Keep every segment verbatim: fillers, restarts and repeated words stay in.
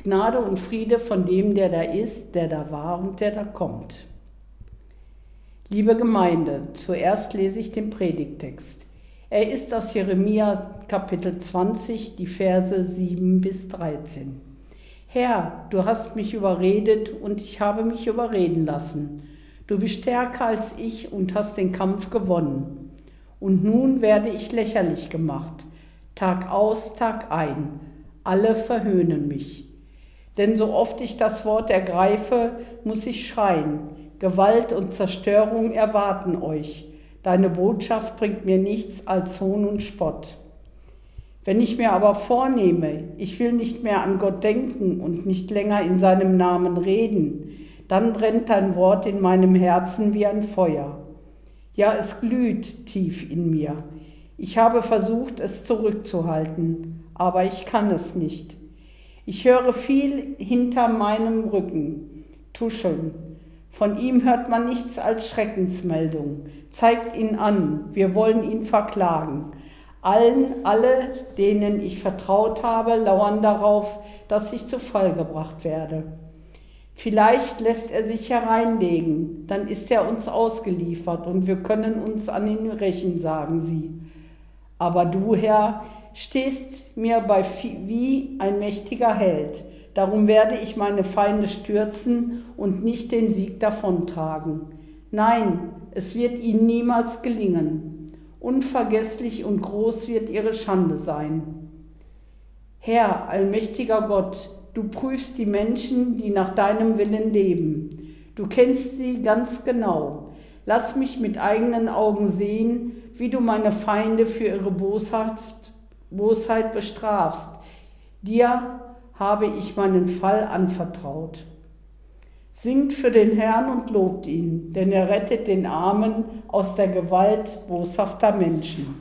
Gnade und Friede von dem, der da ist, der da war und der da kommt. Liebe Gemeinde, zuerst lese ich den Predigttext. Er ist aus Jeremia Kapitel zwanzig, die Verse sieben bis dreizehn. Herr, du hast mich überredet und ich habe mich überreden lassen. Du bist stärker als ich und hast den Kampf gewonnen. Und nun werde ich lächerlich gemacht, Tag aus, Tag ein. Alle verhöhnen mich. Denn so oft ich das Wort ergreife, muss ich schreien. Gewalt und Zerstörung erwarten euch. Deine Botschaft bringt mir nichts als Hohn und Spott. Wenn ich mir aber vornehme, ich will nicht mehr an Gott denken und nicht länger in seinem Namen reden, dann brennt dein Wort in meinem Herzen wie ein Feuer. Ja, es glüht tief in mir. Ich habe versucht, es zurückzuhalten, aber ich kann es nicht. Ich höre viel hinter meinem Rücken, tuscheln. Von ihm hört man nichts als Schreckensmeldung. Zeigt ihn an, wir wollen ihn verklagen. Allen, alle, denen ich vertraut habe, lauern darauf, dass ich zu Fall gebracht werde. Vielleicht lässt er sich hereinlegen, dann ist er uns ausgeliefert und wir können uns an ihn rächen, sagen sie. Aber du, Herr, stehst mir bei wie ein mächtiger Held. Darum werde ich meine Feinde stürzen und nicht den Sieg davontragen. Nein, es wird ihnen niemals gelingen. Unvergesslich und groß wird ihre Schande sein. Herr, allmächtiger Gott, du prüfst die Menschen, die nach deinem Willen leben. Du kennst sie ganz genau. Lass mich mit eigenen Augen sehen, wie du meine Feinde für ihre Bosheit, Bosheit bestrafst. Dir habe ich meinen Fall anvertraut. Singt für den Herrn und lobt ihn, denn er rettet den Armen aus der Gewalt boshafter Menschen.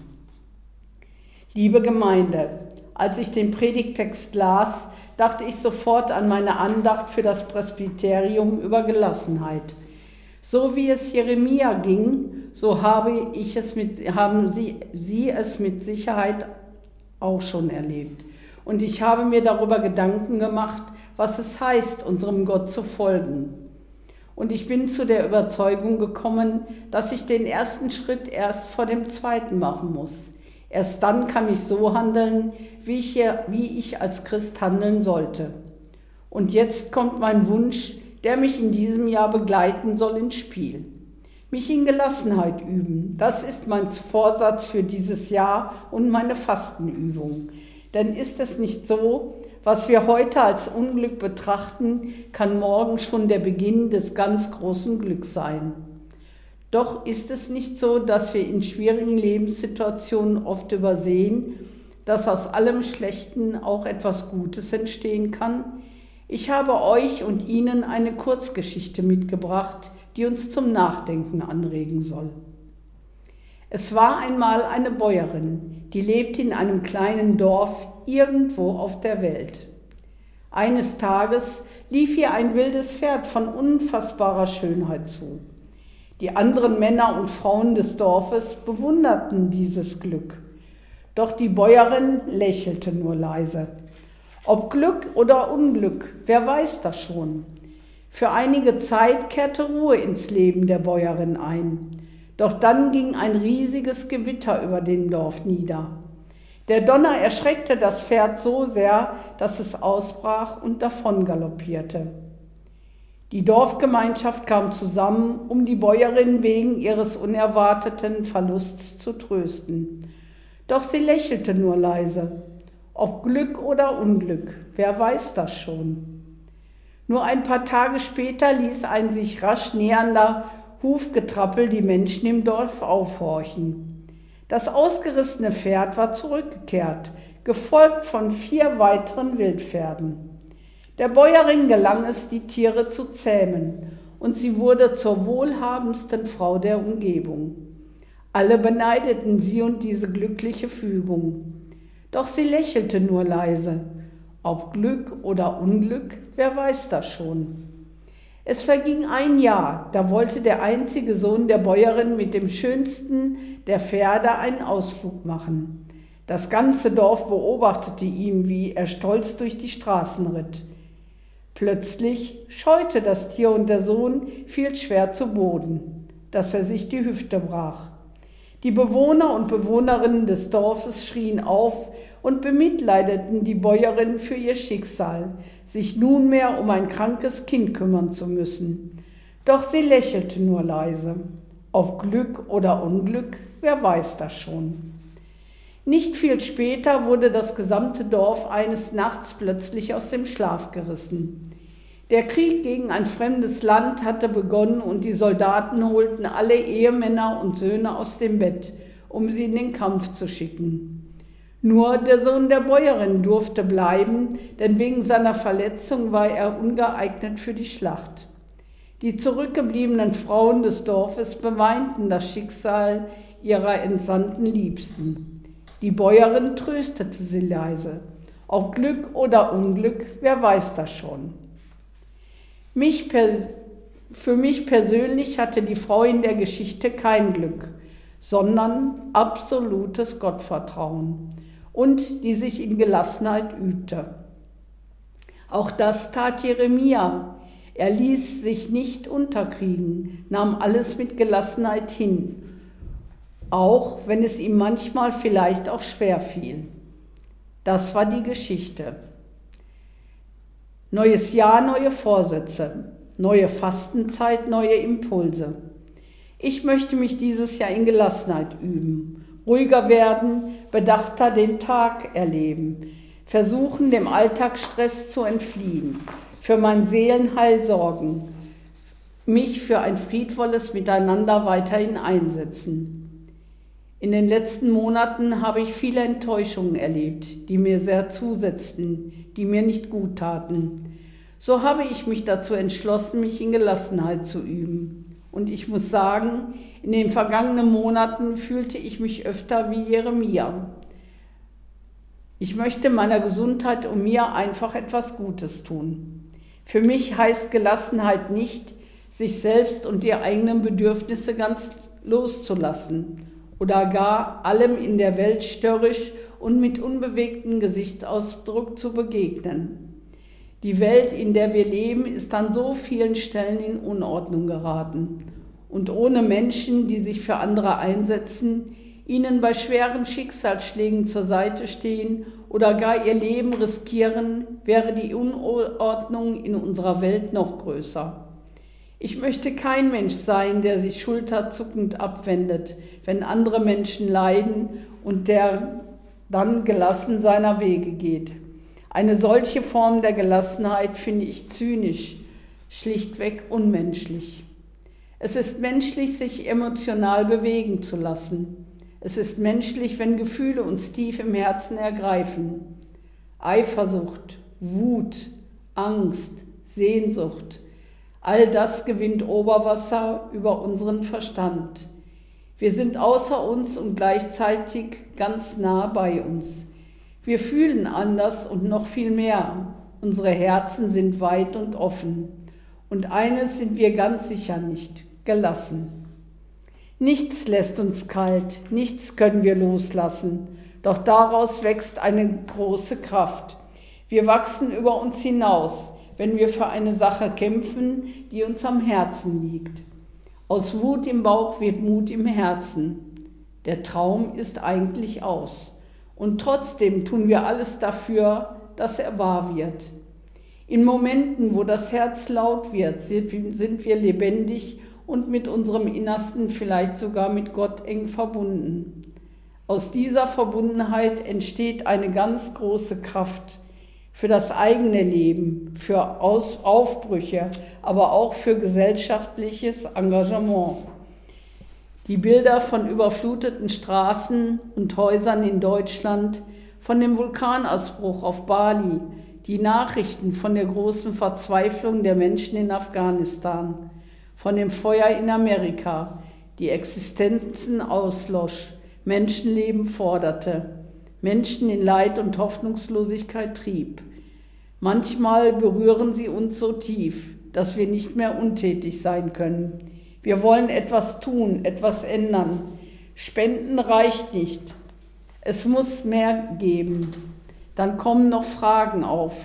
Liebe Gemeinde, als ich den Predigttext las, dachte ich sofort an meine Andacht für das Presbyterium über Gelassenheit. So wie es Jeremia ging, so habe ich es mit, haben sie, sie es mit Sicherheit auch schon erlebt. Und ich habe mir darüber Gedanken gemacht, was es heißt, unserem Gott zu folgen. Und ich bin zu der Überzeugung gekommen, dass ich den ersten Schritt erst vor dem zweiten machen muss. Erst dann kann ich so handeln, wie ich, wie ich als Christ handeln sollte. Und jetzt kommt mein Wunsch, der mich in diesem Jahr begleiten soll, ins Spiel. Mich in Gelassenheit üben, das ist mein Vorsatz für dieses Jahr und meine Fastenübung. Denn ist es nicht so, was wir heute als Unglück betrachten, kann morgen schon der Beginn des ganz großen Glücks sein. Doch ist es nicht so, dass wir in schwierigen Lebenssituationen oft übersehen, dass aus allem Schlechten auch etwas Gutes entstehen kann? Ich habe euch und Ihnen eine Kurzgeschichte mitgebracht, die uns zum Nachdenken anregen soll. Es war einmal eine Bäuerin, die lebte in einem kleinen Dorf irgendwo auf der Welt. Eines Tages lief ihr ein wildes Pferd von unfassbarer Schönheit zu. Die anderen Männer und Frauen des Dorfes bewunderten dieses Glück. Doch die Bäuerin lächelte nur leise. Ob Glück oder Unglück, wer weiß das schon. Für einige Zeit kehrte Ruhe ins Leben der Bäuerin ein. Doch dann ging ein riesiges Gewitter über dem Dorf nieder. Der Donner erschreckte das Pferd so sehr, dass es ausbrach und davon galoppierte. Die Dorfgemeinschaft kam zusammen, um die Bäuerin wegen ihres unerwarteten Verlusts zu trösten. Doch sie lächelte nur leise. Ob Glück oder Unglück, wer weiß das schon. Nur ein paar Tage später ließ ein sich rasch nähernder Hufgetrappel die Menschen im Dorf aufhorchen. Das ausgerissene Pferd war zurückgekehrt, gefolgt von vier weiteren Wildpferden. Der Bäuerin gelang es, die Tiere zu zähmen, und sie wurde zur wohlhabendsten Frau der Umgebung. Alle beneideten sie und diese glückliche Fügung. Doch sie lächelte nur leise. Ob Glück oder Unglück, wer weiß das schon. Es verging ein Jahr, da wollte der einzige Sohn der Bäuerin mit dem schönsten der Pferde einen Ausflug machen. Das ganze Dorf beobachtete ihn, wie er stolz durch die Straßen ritt. Plötzlich scheute das Tier und der Sohn fiel schwer zu Boden, dass er sich die Hüfte brach. Die Bewohner und Bewohnerinnen des Dorfes schrien auf und bemitleideten die Bäuerin für ihr Schicksal, sich nunmehr um ein krankes Kind kümmern zu müssen. Doch sie lächelte nur leise. Ob Glück oder Unglück, wer weiß das schon. Nicht viel später wurde das gesamte Dorf eines Nachts plötzlich aus dem Schlaf gerissen. Der Krieg gegen ein fremdes Land hatte begonnen und die Soldaten holten alle Ehemänner und Söhne aus dem Bett, um sie in den Kampf zu schicken. Nur der Sohn der Bäuerin durfte bleiben, denn wegen seiner Verletzung war er ungeeignet für die Schlacht. Die zurückgebliebenen Frauen des Dorfes beweinten das Schicksal ihrer entsandten Liebsten. Die Bäuerin tröstete sie leise. Ob Glück oder Unglück, wer weiß das schon. Mich per, für mich persönlich hatte die Frau in der Geschichte kein Glück, sondern absolutes Gottvertrauen und die sich in Gelassenheit übte. Auch das tat Jeremia. Er ließ sich nicht unterkriegen, nahm alles mit Gelassenheit hin, auch wenn es ihm manchmal vielleicht auch schwer fiel. Das war die Geschichte. Neues Jahr, neue Vorsätze, neue Fastenzeit, neue Impulse. Ich möchte mich dieses Jahr in Gelassenheit üben, ruhiger werden, bedachter den Tag erleben, versuchen, dem Alltagsstress zu entfliehen, für mein Seelenheil sorgen, mich für ein friedvolles Miteinander weiterhin einsetzen. In den letzten Monaten habe ich viele Enttäuschungen erlebt, die mir sehr zusetzten, die mir nicht gut taten. So habe ich mich dazu entschlossen, mich in Gelassenheit zu üben. Und ich muss sagen, in den vergangenen Monaten fühlte ich mich öfter wie Jeremia. Ich möchte meiner Gesundheit und mir einfach etwas Gutes tun. Für mich heißt Gelassenheit nicht, sich selbst und die eigenen Bedürfnisse ganz loszulassen oder gar allem in der Welt störrisch und mit unbewegtem Gesichtsausdruck zu begegnen. Die Welt, in der wir leben, ist an so vielen Stellen in Unordnung geraten. Und ohne Menschen, die sich für andere einsetzen, ihnen bei schweren Schicksalsschlägen zur Seite stehen oder gar ihr Leben riskieren, wäre die Unordnung in unserer Welt noch größer. Ich möchte kein Mensch sein, der sich schulterzuckend abwendet, wenn andere Menschen leiden und der dann gelassen seiner Wege geht. Eine solche Form der Gelassenheit finde ich zynisch, schlichtweg unmenschlich. Es ist menschlich, sich emotional bewegen zu lassen. Es ist menschlich, wenn Gefühle uns tief im Herzen ergreifen. Eifersucht, Wut, Angst, Sehnsucht, all das gewinnt Oberwasser über unseren Verstand. Wir sind außer uns und gleichzeitig ganz nah bei uns. Wir fühlen anders und noch viel mehr. Unsere Herzen sind weit und offen. Und eines sind wir ganz sicher nicht: gelassen. Nichts lässt uns kalt, nichts können wir loslassen. Doch daraus wächst eine große Kraft. Wir wachsen über uns hinaus, wenn wir für eine Sache kämpfen, die uns am Herzen liegt. Aus Wut im Bauch wird Mut im Herzen. Der Traum ist eigentlich aus. Und trotzdem tun wir alles dafür, dass er wahr wird. In Momenten, wo das Herz laut wird, sind wir lebendig und mit unserem Innersten vielleicht sogar mit Gott eng verbunden. Aus dieser Verbundenheit entsteht eine ganz große Kraft für das eigene Leben, für Aus- Aufbrüche, aber auch für gesellschaftliches Engagement. Die Bilder von überfluteten Straßen und Häusern in Deutschland, von dem Vulkanausbruch auf Bali, die Nachrichten von der großen Verzweiflung der Menschen in Afghanistan, von dem Feuer in Amerika, die Existenzen auslosch, Menschenleben forderte, Menschen in Leid und Hoffnungslosigkeit trieb. Manchmal berühren sie uns so tief, dass wir nicht mehr untätig sein können. Wir wollen etwas tun, etwas ändern. Spenden reicht nicht. Es muss mehr geben. Dann kommen noch Fragen auf.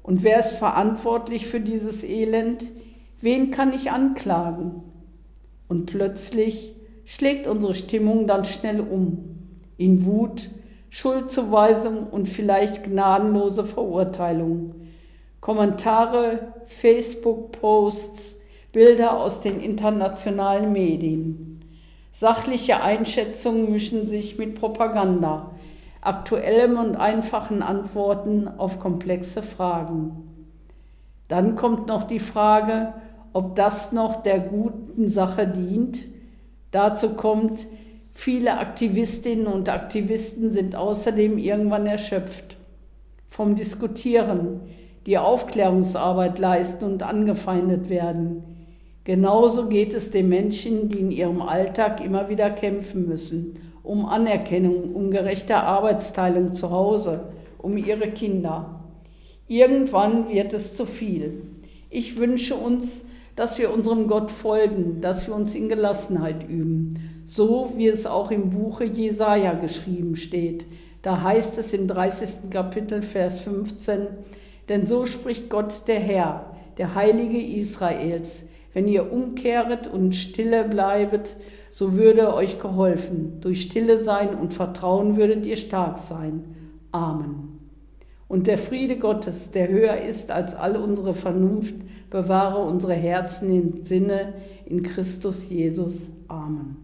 Und wer ist verantwortlich für dieses Elend? Wen kann ich anklagen? Und plötzlich schlägt unsere Stimmung dann schnell um. In Wut, Schuldzuweisung und vielleicht gnadenlose Verurteilung. Kommentare, Facebook-Posts, Bilder aus den internationalen Medien. Sachliche Einschätzungen mischen sich mit Propaganda, aktuellem und einfachen Antworten auf komplexe Fragen. Dann kommt noch die Frage, ob das noch der guten Sache dient. Dazu kommt, viele Aktivistinnen und Aktivisten sind außerdem irgendwann erschöpft vom Diskutieren, die Aufklärungsarbeit leisten und angefeindet werden. Genauso geht es den Menschen, die in ihrem Alltag immer wieder kämpfen müssen, um Anerkennung, um gerechte Arbeitsteilung zu Hause, um ihre Kinder. Irgendwann wird es zu viel. Ich wünsche uns, dass wir unserem Gott folgen, dass wir uns in Gelassenheit üben, so wie es auch im Buche Jesaja geschrieben steht. Da heißt es im dreißigsten Kapitel, Vers fünfzehn, denn so spricht Gott der Herr, der Heilige Israels, wenn ihr umkehret und stille bleibet, so würde euch geholfen. Durch Stille sein und Vertrauen würdet ihr stark sein. Amen. Und der Friede Gottes, der höher ist als all unsere Vernunft, bewahre unsere Herzen im Sinne in Christus Jesus. Amen.